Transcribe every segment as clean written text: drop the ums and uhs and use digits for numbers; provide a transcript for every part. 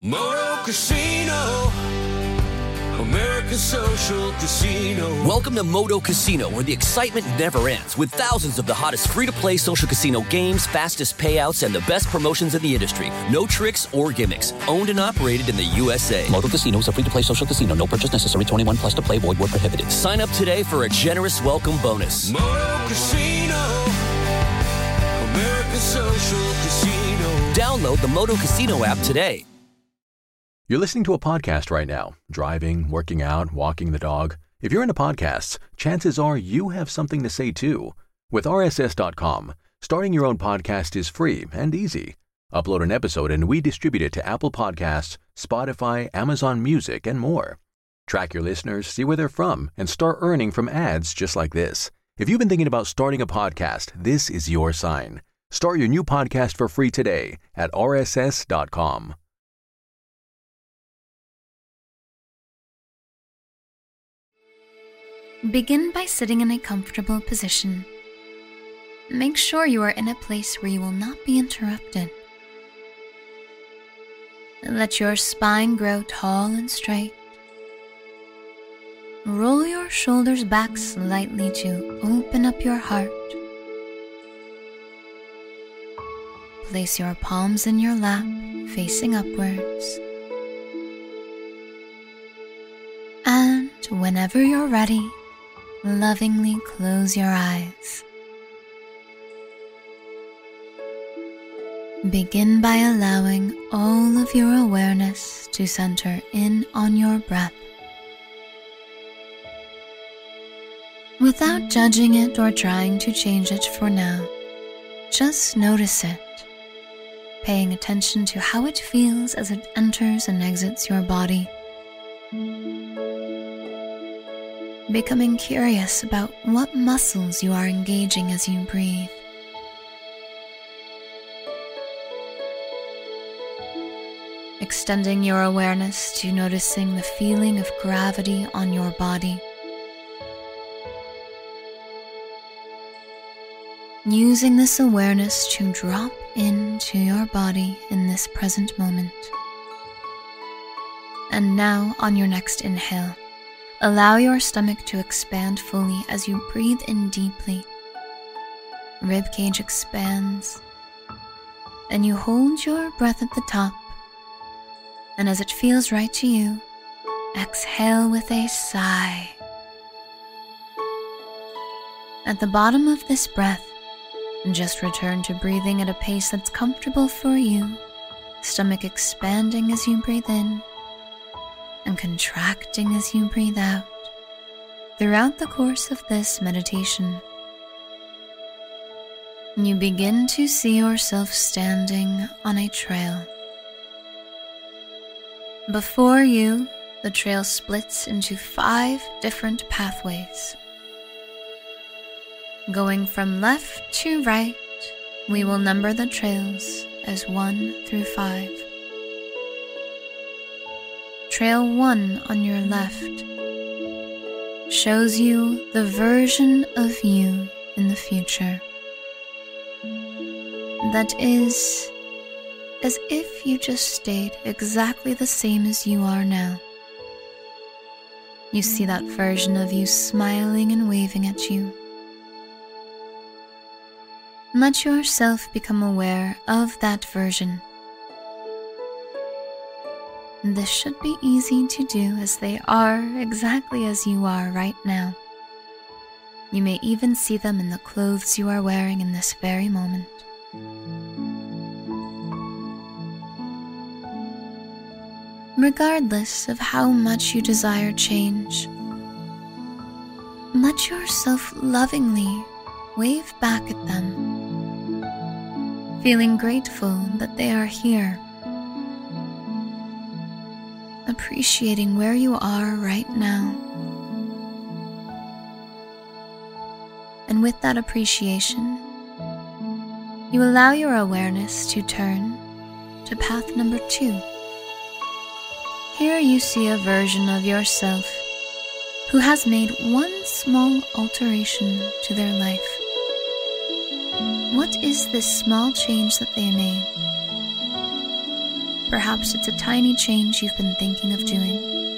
Moto Casino, America's social casino. Welcome to Moto Casino, where the excitement never ends, with thousands of the hottest free-to-play social casino games, fastest payouts, and the best promotions in the industry. No tricks or gimmicks. Owned and operated in the USA. Moto Casino is a free-to-play social casino. No purchase necessary. 21 plus to play. Void where prohibited. Sign up today for a generous welcome bonus. Moto Casino, America's social casino. Download the Moto Casino app today. You're listening to a podcast right now, driving, working out, walking the dog. If you're into podcasts, chances are you have something to say too. With RSS.com, starting your own podcast is free and easy. Upload an episode and we distribute it to Apple Podcasts, Spotify, Amazon Music, and more. Track your listeners, see where they're from, and start earning from ads just like this. If you've been thinking about starting a podcast, this is your sign. Start your new podcast for free today at RSS.com. Begin by sitting in a comfortable position. Make sure you are in a place where you will not be interrupted. Let your spine grow tall and straight. Roll your shoulders back slightly to open up your heart. Place your palms in your lap, facing upwards. And whenever you're ready, lovingly close your eyes. Begin by allowing all of your awareness to center in on your breath. Without judging it or trying to change it for now, just notice it, paying attention to how it feels as it enters and exits your body. Becoming curious about what muscles you are engaging as you breathe. Extending your awareness to noticing the feeling of gravity on your body. Using this awareness to drop into your body in this present moment. And now, on your next inhale, allow your stomach to expand fully as you breathe in deeply. Ribcage expands, and you hold your breath at the top. And as it feels right to you, exhale with a sigh. At the bottom of this breath, just return to breathing at a pace that's comfortable for you, stomach expanding as you breathe in, and contracting as you breathe out throughout the course of this meditation. You begin to see yourself standing on a trail. Before you, the trail splits into 5 different pathways. Going from left to right, we will number the trails as 1 through 5. Trail 1 on your left shows you the version of you in the future. That is as if you just stayed exactly the same as you are now. You see that version of you smiling and waving at you. Let yourself become aware of that version. This should be easy to do as they are exactly as you are right now. You may even see them in the clothes you are wearing in this very moment. Regardless of how much you desire change, let yourself lovingly wave back at them, feeling grateful that they are here. Appreciating where you are right now. And with that appreciation, you allow your awareness to turn to path number 2. Here you see a version of yourself who has made one small alteration to their life. What is this small change that they made? perhaps it's a tiny change you've been thinking of doing.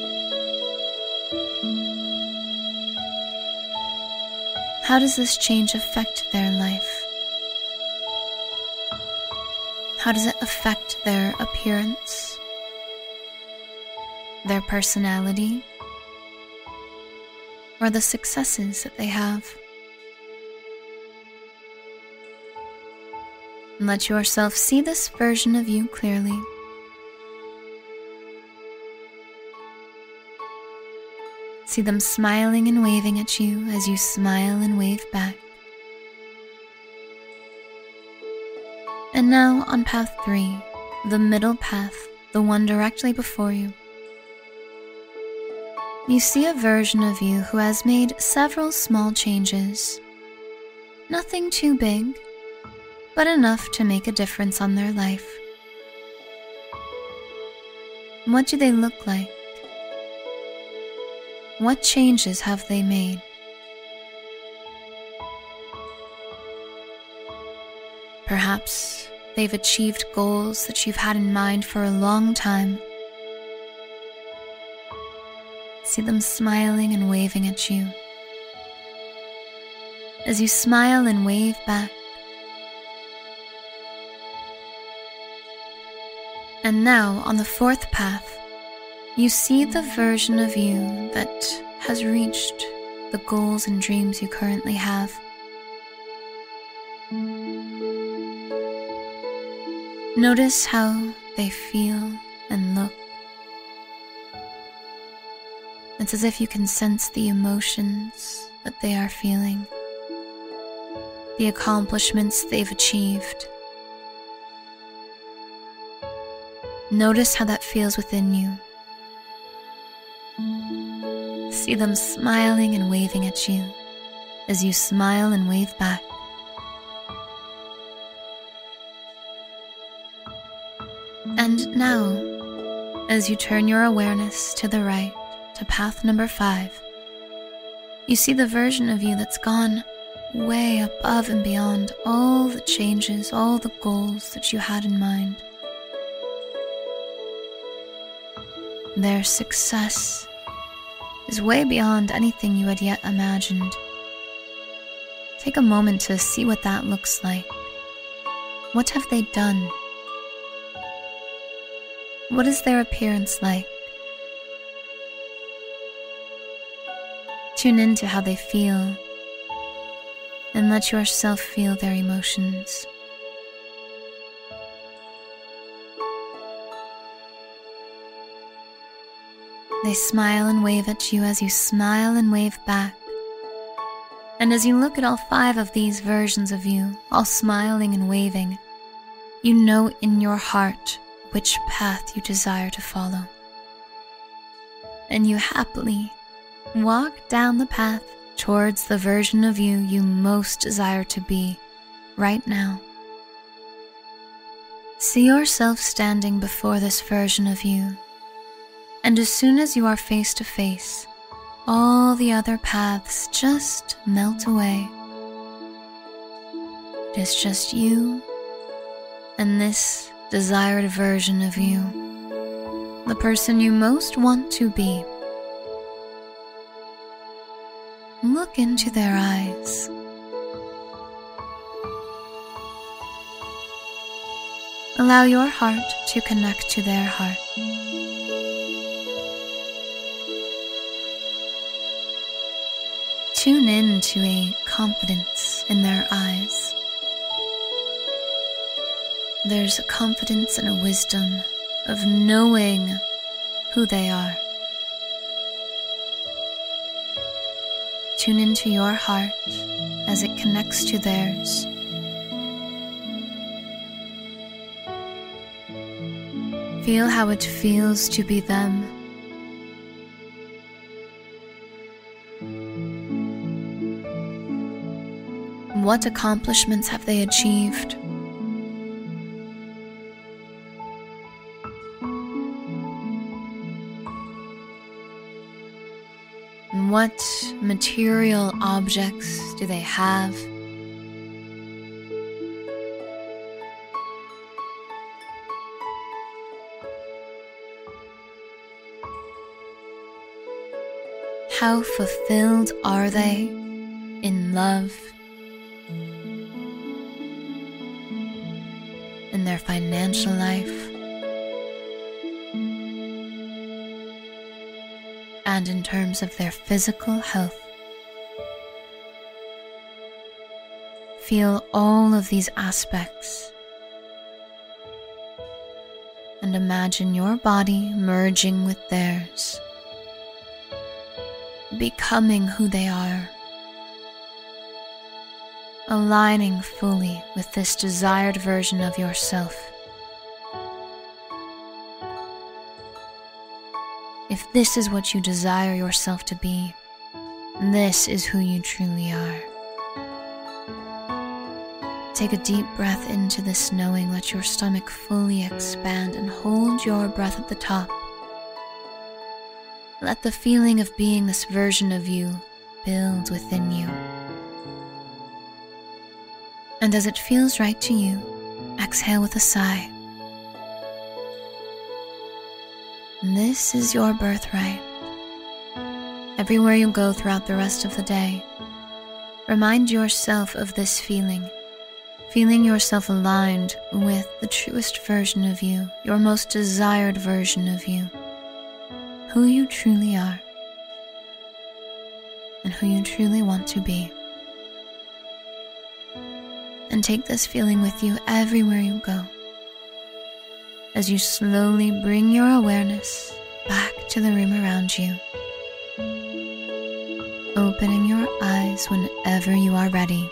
How does this change affect their life? How does it affect their appearance, their personality, or the successes that they have? And let yourself see this version of you clearly. See them smiling and waving at you as you smile and wave back. And now on path 3, the middle path, the one directly before you, you see a version of you who has made several small changes. Nothing too big, but enough to make a difference on their life. What do they look like? What changes have they made? Perhaps they've achieved goals that you've had in mind for a long time. See them smiling and waving at you. As you smile and wave back. And now, on the 4th path, you see the version of you that has reached the goals and dreams you currently have. Notice how they feel and look. It's as if you can sense the emotions that they are feeling, the accomplishments they've achieved. Notice how that feels within you. See them smiling and waving at you as you smile and wave back. And now, as you turn your awareness to the right, to path number 5, you see the version of you that's gone way above and beyond all the changes, all the goals that you had in mind. Their success is way beyond anything you had yet imagined. Take a moment to see what that looks like. What have they done? What is their appearance like? Tune into how they feel and let yourself feel their emotions. They smile and wave at you as you smile and wave back. And as you look at all 5 of these versions of you, all smiling and waving, you know in your heart which path you desire to follow. And you happily walk down the path towards the version of you you most desire to be right now. See yourself standing before this version of you. And as soon as you are face to face, all the other paths just melt away. It is just you and this desired version of you, the person you most want to be. Look into their eyes. Allow your heart to connect to their heart. Tune in to a confidence in their eyes. There's a confidence and a wisdom of knowing who they are. Tune into your heart as it connects to theirs. Feel how it feels to be them. What accomplishments have they achieved? What material objects do they have? how fulfilled are they in love, in their financial life, and in terms of their physical health. Feel all of these aspects and imagine your body merging with theirs, becoming who they are, aligning fully with this desired version of yourself. If this is what you desire yourself to be, this is who you truly are. Take a deep breath into this knowing, let your stomach fully expand and hold your breath at the top. Let the feeling of being this version of you build within you. And as it feels right to you, exhale with a sigh. This is your birthright. Everywhere you go throughout the rest of the day, remind yourself of this feeling yourself aligned with the truest version of you, your most desired version of you, who you truly are, and who you truly want to be. And take this feeling with you everywhere you go, as you slowly bring your awareness back to the room around you, opening your eyes whenever you are ready.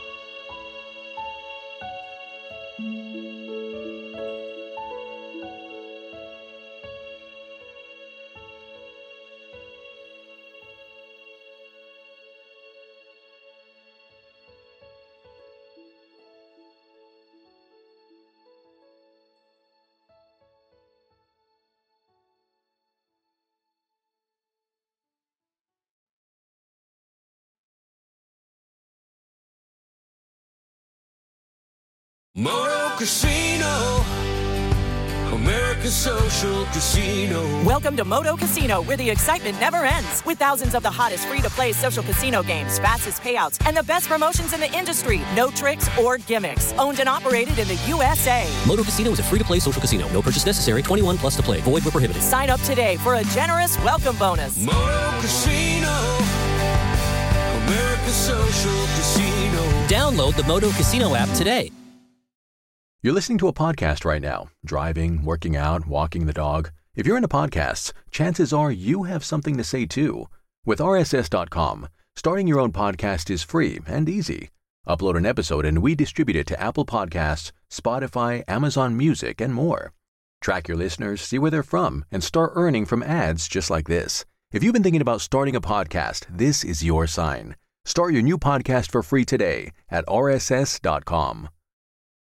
Moto Casino, America's social casino. Welcome to Moto Casino, where the excitement never ends. With thousands of the hottest free-to-play social casino games, fastest payouts, and the best promotions in the industry. No tricks or gimmicks. Owned and operated in the USA. Moto Casino is a free-to-play social casino. No purchase necessary. 21 plus to play. Void where prohibited. Sign up today for a generous welcome bonus. Moto Casino, America's social casino. Download the Moto Casino app today. You're listening to a podcast right now, driving, working out, walking the dog. If you're into podcasts, chances are you have something to say too. With RSS.com, starting your own podcast is free and easy. Upload an episode and we distribute it to Apple Podcasts, Spotify, Amazon Music, and more. Track your listeners, see where they're from, and start earning from ads just like this. If you've been thinking about starting a podcast, this is your sign. Start your new podcast for free today at RSS.com.